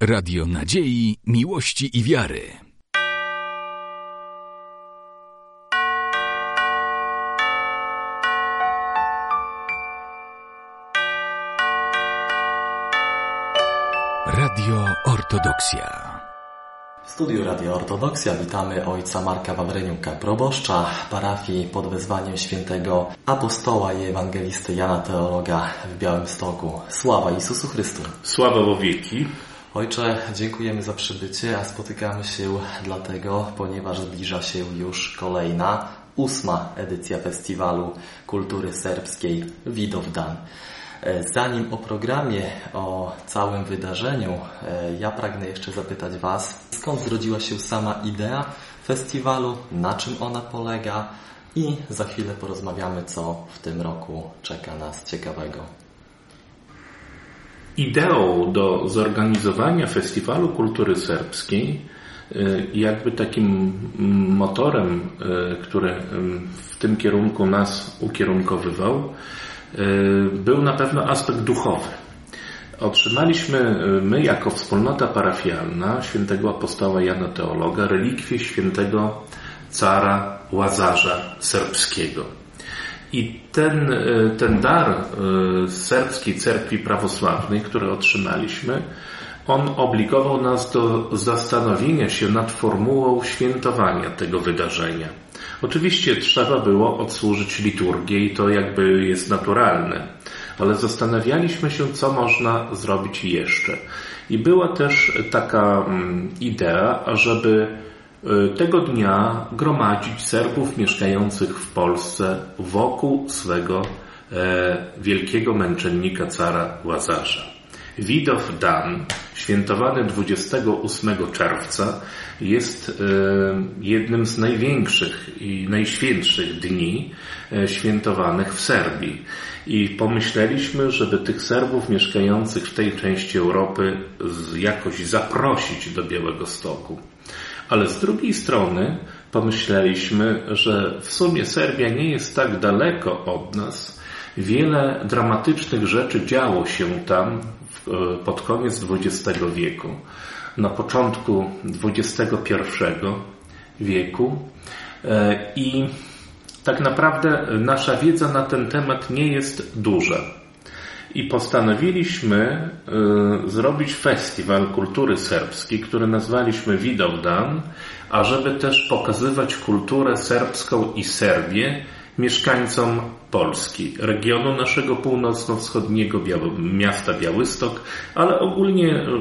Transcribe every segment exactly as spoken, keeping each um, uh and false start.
Radio Nadziei, Miłości i Wiary. Radio Ortodoksja. W studiu Radio Ortodoksja witamy ojca Marka Wawryniuka, proboszcza parafii pod wezwaniem świętego apostoła i ewangelisty Jana Teologa w Białymstoku. Sława Jezusu Chrystu. Sława wo wieki. Ojcze, dziękujemy za przybycie, a spotykamy się dlatego, ponieważ zbliża się już kolejna, ósma edycja Festiwalu Kultury Serbskiej Vidovdan. Zanim o programie, o całym wydarzeniu, ja pragnę jeszcze zapytać Was, skąd zrodziła się sama idea festiwalu, na czym ona polega i za chwilę porozmawiamy, co w tym roku czeka nas ciekawego. Ideą do zorganizowania Festiwalu Kultury Serbskiej, jakby takim motorem, który w tym kierunku nas ukierunkowywał, był na pewno aspekt duchowy. Otrzymaliśmy my jako wspólnota parafialna świętego apostoła Jana Teologa relikwie świętego cara Łazarza Serbskiego. I ten, ten dar z serbskiej cerkwi prawosławnej, który otrzymaliśmy, on obligował nas do zastanowienia się nad formułą świętowania tego wydarzenia. Oczywiście trzeba było odsłużyć liturgię i to jakby jest naturalne, ale zastanawialiśmy się, co można zrobić jeszcze. I była też taka idea, żeby tego dnia gromadzić Serbów mieszkających w Polsce wokół swego e, wielkiego męczennika cara Łazarza. Vidovdan, świętowany dwudziestego ósmego czerwca, jest e, jednym z największych i najświętszych dni e, świętowanych w Serbii. I pomyśleliśmy, żeby tych Serbów mieszkających w tej części Europy z, jakoś zaprosić do Białegostoku. Ale z drugiej strony pomyśleliśmy, że w sumie Serbia nie jest tak daleko od nas. Wiele dramatycznych rzeczy działo się tam pod koniec dwudziestego wieku, na początku dwudziestego pierwszego wieku i tak naprawdę nasza wiedza na ten temat nie jest duża. I postanowiliśmy y, zrobić festiwal kultury serbskiej, który nazwaliśmy Vidovdan, ażeby też pokazywać kulturę serbską i Serbię mieszkańcom Polski, regionu naszego północno-wschodniego, Biały, miasta Białystok, ale ogólnie, y,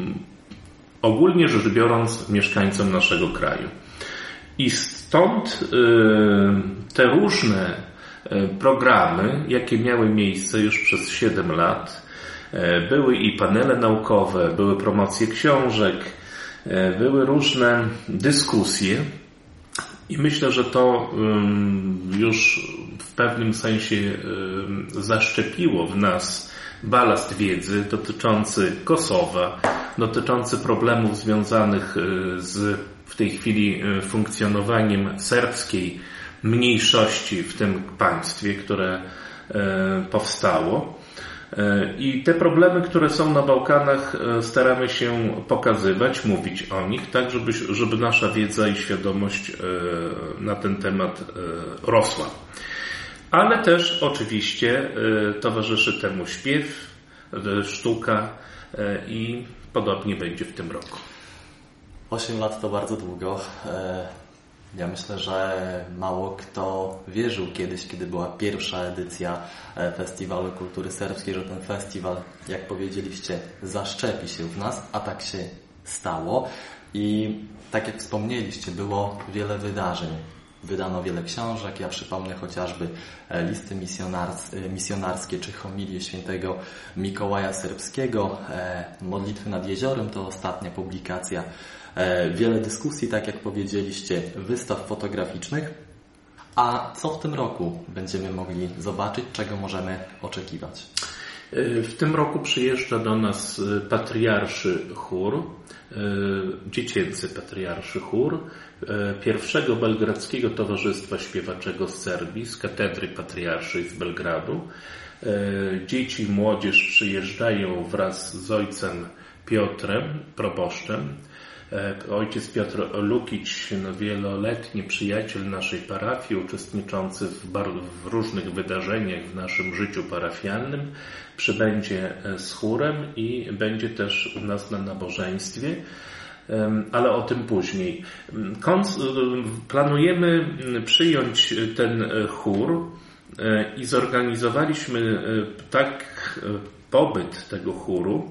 ogólnie rzecz biorąc mieszkańcom naszego kraju. I stąd y, te różne programy, jakie miały miejsce już przez siedem lat. Były i panele naukowe, były promocje książek, były różne dyskusje i myślę, że to już w pewnym sensie zaszczepiło w nas balast wiedzy dotyczący Kosowa, dotyczący problemów związanych z w tej chwili funkcjonowaniem serbskiej mniejszości w tym państwie, które e, powstało. E, I te problemy, które są na Bałkanach, e, staramy się pokazywać, mówić o nich, tak żeby, żeby nasza wiedza i świadomość e, na ten temat e, rosła. Ale też oczywiście e, towarzyszy temu śpiew, e, sztuka e, i podobnie będzie w tym roku. Osiem lat to bardzo długo. E... Ja myślę, że mało kto wierzył kiedyś, kiedy była pierwsza edycja Festiwalu Kultury Serbskiej, że ten festiwal, jak powiedzieliście, zaszczepi się w nas, a tak się stało. I tak jak wspomnieliście, było wiele wydarzeń. Wydano wiele książek, ja przypomnę chociażby listy misjonars- misjonarskie czy homilię świętego Mikołaja Serbskiego, Modlitwy nad jeziorem to ostatnia publikacja. Wiele dyskusji, tak jak powiedzieliście, wystaw fotograficznych. A co w tym roku będziemy mogli zobaczyć, czego możemy oczekiwać? W tym roku przyjeżdża do nas patriarszy chór, dziecięcy patriarszy chór pierwszego Belgradzkiego Towarzystwa Śpiewaczego z Serbii, z katedry patriarszej z Belgradu. Dzieci i młodzież przyjeżdżają wraz z ojcem Piotrem, proboszczem. Ojciec Piotr Lukić, no, wieloletni przyjaciel naszej parafii, uczestniczący w, bar- w różnych wydarzeniach w naszym życiu parafialnym, przybędzie z chórem i będzie też u nas na nabożeństwie, ale o tym później. Planujemy przyjąć ten chór i zorganizowaliśmy tak pobyt tego chóru,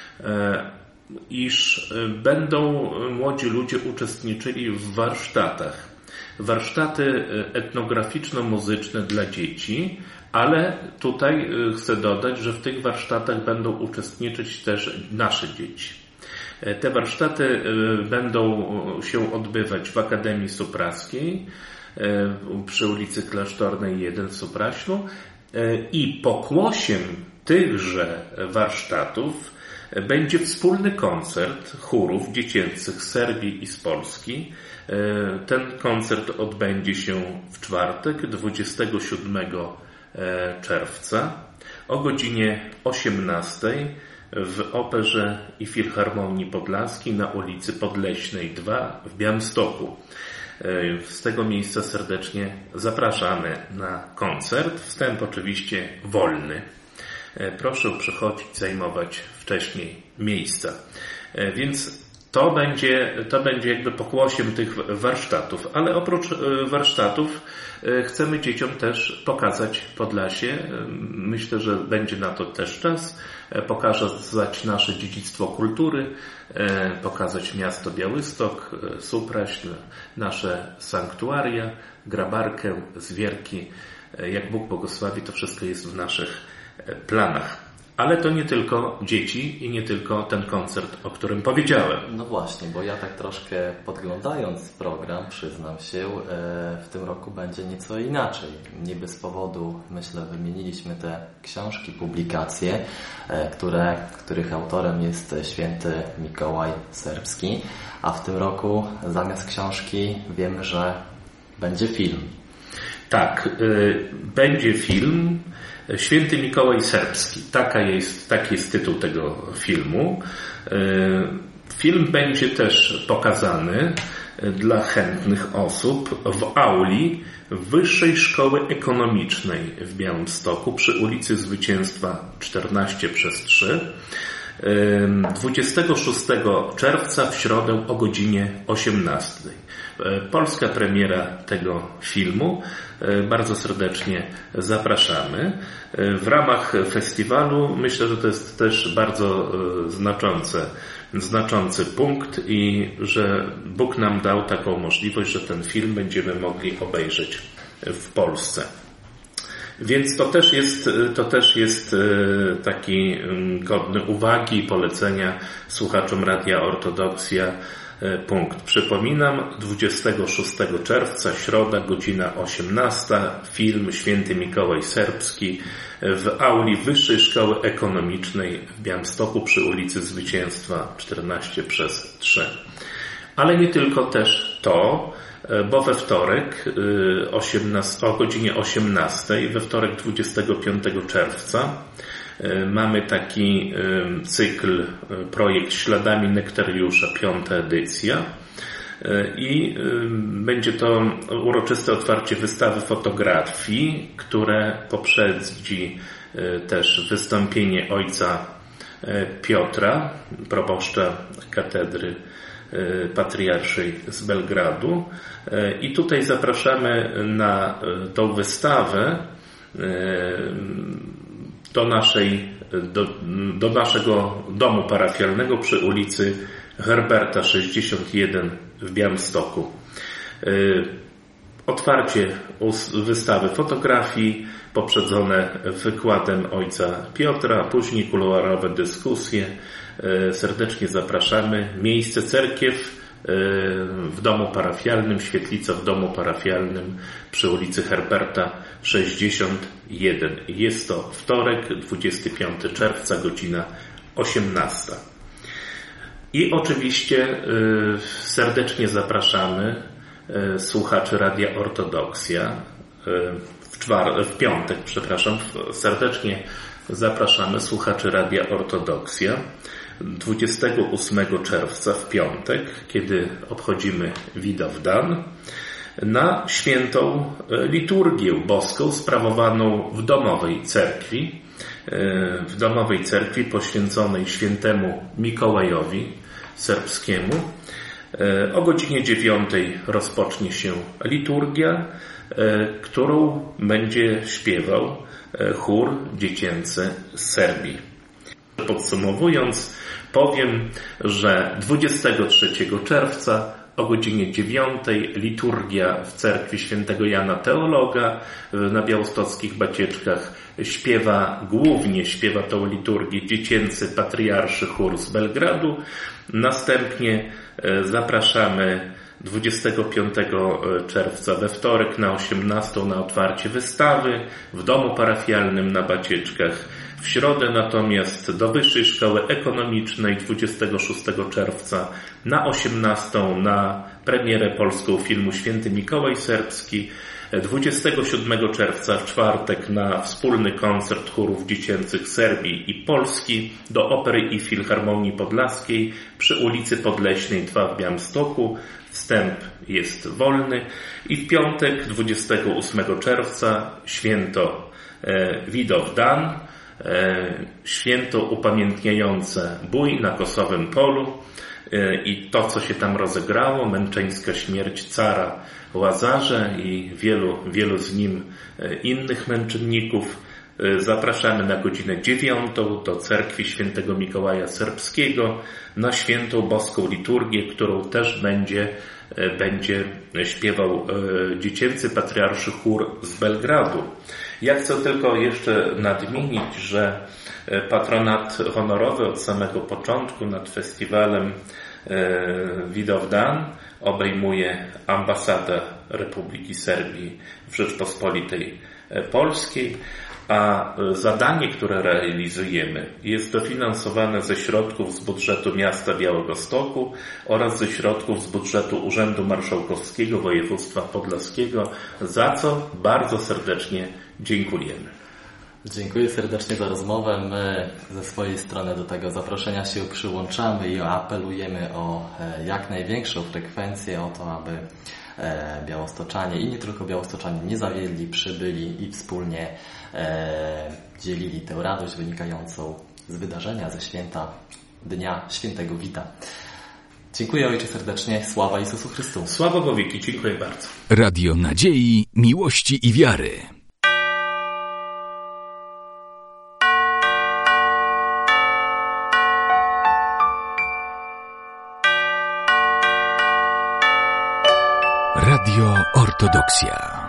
iż będą młodzi ludzie uczestniczyli w warsztatach. Warsztaty etnograficzno-muzyczne dla dzieci, ale tutaj chcę dodać, że w tych warsztatach będą uczestniczyć też nasze dzieci. Te warsztaty będą się odbywać w Akademii Supraskiej przy ulicy Klasztornej jeden w Supraślu i pokłosiem tychże warsztatów będzie wspólny koncert chórów dziecięcych z Serbii i z Polski. Ten koncert odbędzie się w czwartek, dwudziestego siódmego czerwca o godzinie osiemnastej w Operze i Filharmonii Podlaskiej na ulicy Podleśnej dwa w Białymstoku. Z tego miejsca serdecznie zapraszamy na koncert. Wstęp oczywiście wolny. Proszę przychodzić, zajmować wcześniej miejsca. Więc to będzie, to będzie jakby pokłosiem tych warsztatów, ale oprócz warsztatów chcemy dzieciom też pokazać Podlasie. Myślę, że będzie na to też czas. Pokazać nasze dziedzictwo kultury, pokazać miasto Białystok, Supraśl, nasze sanktuaria, Grabarkę, Zwierki. Jak Bóg błogosławi, to wszystko jest w naszych planach. Ale to nie tylko dzieci i nie tylko ten koncert, o którym powiedziałem. No właśnie, bo ja tak troszkę podglądając program, przyznam się, w tym roku będzie nieco inaczej. Nie bez powodu, myślę, wymieniliśmy te książki, publikacje, które, których autorem jest święty Mikołaj Serbski, a w tym roku zamiast książki wiemy, że będzie film. Tak, y, będzie film Święty Mikołaj Serbski. Taka jest, taki jest tytuł tego filmu. Film będzie też pokazany dla chętnych osób w auli Wyższej Szkoły Ekonomicznej w Białymstoku przy ulicy Zwycięstwa czternaście przez trzy. dwudziestego szóstego czerwca w środę o godzinie osiemnastej. Polska premiera tego filmu. Bardzo serdecznie zapraszamy. W ramach festiwalu myślę, że to jest też bardzo znaczące, znaczący punkt i że Bóg nam dał taką możliwość, że ten film będziemy mogli obejrzeć w Polsce. Więc to też jest, to też jest taki godny uwagi i polecenia słuchaczom Radia Ortodoksja punkt. Przypominam, dwudziestego szóstego czerwca, środa, godzina osiemnasta, film Święty Mikołaj Serbski w auli Wyższej Szkoły Ekonomicznej w Białymstoku przy ulicy Zwycięstwa czternaście przez trzy. Ale nie tylko też to, bo we wtorek o godzinie osiemnastej, we wtorek dwudziestego piątego czerwca mamy taki cykl, projekt Śladami Nektariusza, piąta edycja i będzie to uroczyste otwarcie wystawy fotografii, które poprzedzi też wystąpienie ojca Piotra, proboszcza katedry patriarszej z Belgradu i tutaj zapraszamy na tą wystawę do, naszej, do, do naszego domu parafialnego przy ulicy Herberta sześćdziesiąt jeden w Białymstoku. Otwarcie wystawy fotografii poprzedzone wykładem ojca Piotra, później kuluarowe dyskusje. Serdecznie zapraszamy. Miejsce cerkiew w domu parafialnym, świetlica w domu parafialnym przy ulicy Herberta sześćdziesiąt jeden. Jest to wtorek, dwudziestego piątego czerwca, godzina osiemnasta. I oczywiście serdecznie zapraszamy słuchaczy Radia Ortodoksja w, czwar- w piątek, przepraszam, serdecznie zapraszamy słuchaczy Radia Ortodoksja dwudziestego ósmego czerwca w piątek, kiedy obchodzimy Widowdan, na świętą liturgię boską sprawowaną w domowej cerkwi, w domowej cerkwi poświęconej świętemu Mikołajowi Serbskiemu. O godzinie dziewiątej rozpocznie się liturgia, którą będzie śpiewał chór dziecięcy z Serbii. Podsumowując, powiem, że dwudziestego trzeciego czerwca o godzinie dziewiątej liturgia w cerkwi świętego Jana Teologa na białostockich Bacieczkach śpiewa, głównie śpiewa tą liturgię dziecięcy patriarszy chór z Belgradu. Następnie zapraszamy dwudziestego piątego czerwca we wtorek na osiemnastą na otwarcie wystawy w domu parafialnym na Bacieczkach. W środę natomiast do Wyższej Szkoły Ekonomicznej dwudziestego szóstego czerwca na osiemnastą na premierę polską filmu Święty Mikołaj Serbski. dwudziestego siódmego czerwca w czwartek na wspólny koncert chórów dziecięcych Serbii i Polski do Opery i Filharmonii Podlaskiej przy ulicy Podleśnej dwa w Białymstoku. Wstęp jest wolny. I w piątek dwudziestego ósmego czerwca święto Widowdan, święto upamiętniające bój na Kosowym Polu i to, co się tam rozegrało, męczeńska śmierć cara Łazarza i wielu, wielu z nim innych męczenników. Zapraszamy na godzinę dziewiątą do cerkwi świętego Mikołaja Serbskiego na świętą boską liturgię, którą też będzie, będzie śpiewał dziecięcy patriarszy chór z Belgradu. Ja chcę tylko jeszcze nadmienić, że patronat honorowy od samego początku nad festiwalem Widowdan obejmuje ambasada Republiki Serbii w Rzeczpospolitej Polskiej, a zadanie, które realizujemy, jest dofinansowane ze środków z budżetu miasta Białegostoku oraz ze środków z budżetu Urzędu Marszałkowskiego Województwa Podlaskiego, za co bardzo serdecznie dziękujemy. Dziękuję serdecznie za rozmowę. My ze swojej strony do tego zaproszenia się przyłączamy i apelujemy o jak największą frekwencję, o to, aby białostoczanie i nie tylko białostoczanie nie zawiedli, przybyli i wspólnie dzielili tę radość wynikającą z wydarzenia, ze święta Dnia Świętego Wita. Dziękuję Ojcze serdecznie. Sława Jezusu Chrystu. Sława w wieki. Dziękuję bardzo. Radio Nadziei, Miłości i Wiary. Radio Ortodoksja.